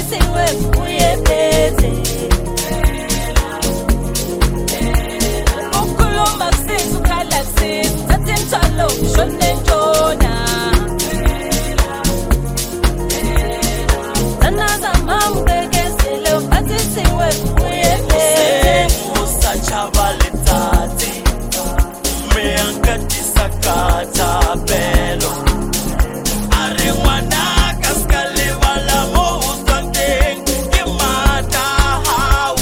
patisiwe uyephethe ukhuluma kusiza ukhala kusiza thatha imthwalo shone ntona zanaza mambekezele patisiwe uyephethe usachabaletsatsi meankatisa katapelo are ngwana ka ska lebala mo o tswang teng ke mata hao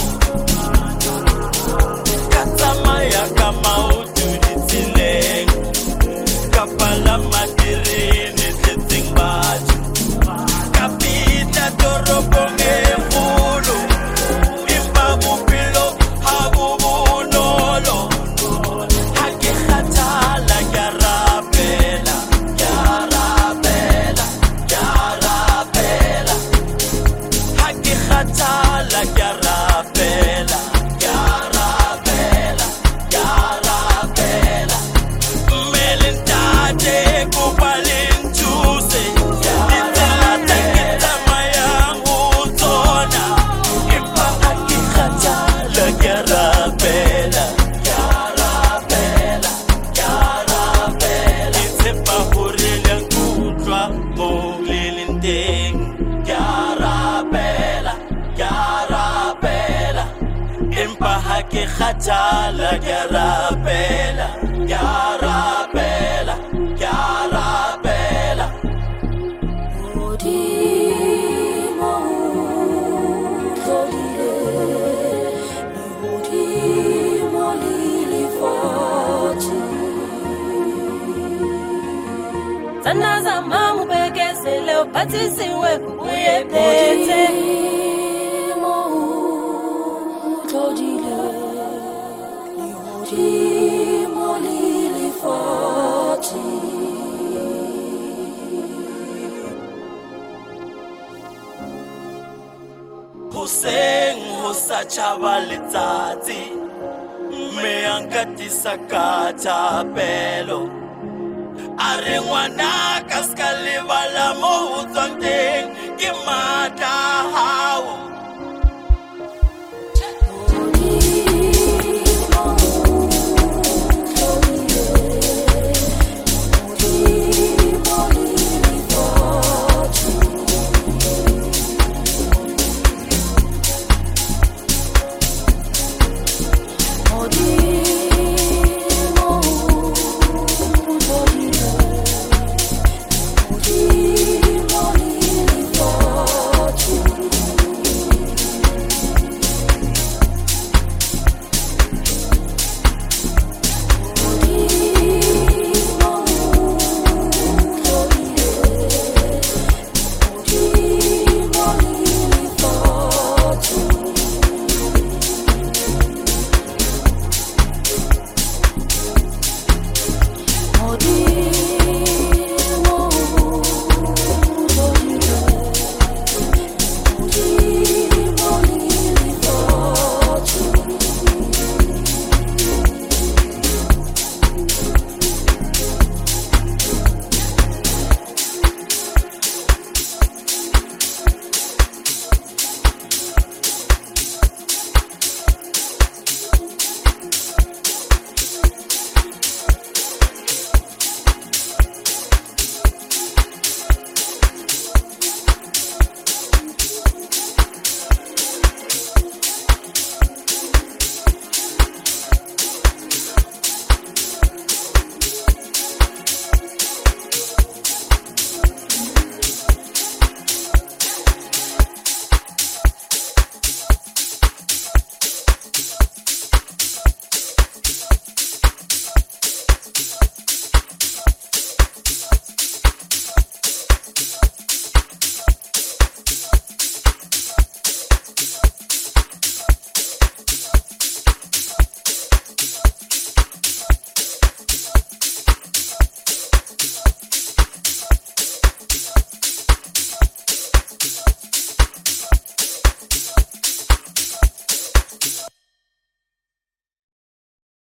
ka tsamaya ka maoto ditseleng ka palama terene tletseng batho ka pita toropong e kgolo empa bophelo ha bo bonolo ha ke kgathala ke a rapela ke a rapela ke a rapela ha ke kgathala ke a rapela ke a rapela ke a rapela mmele ntate kopa le nthuse ditsela tse ke tsamayang ho tsona empa ha ke kgathala ke a rapela ke a rapela ke a rapela ke tshepa hore le a nkutlwa moo le leng teng ke a rapela empa ha ke kgathala ke a rapela ke a rapela ke a rapela Modimo utlolile Modimo lilifathi zanaza mambekezele patisiwe uyephethe Modimo utlolile Modimo lilifathi hoseng ho sa tjhaba letsatsi meankatisa katapelo are ngwana ka ska lebala mo o tswang teng ke mata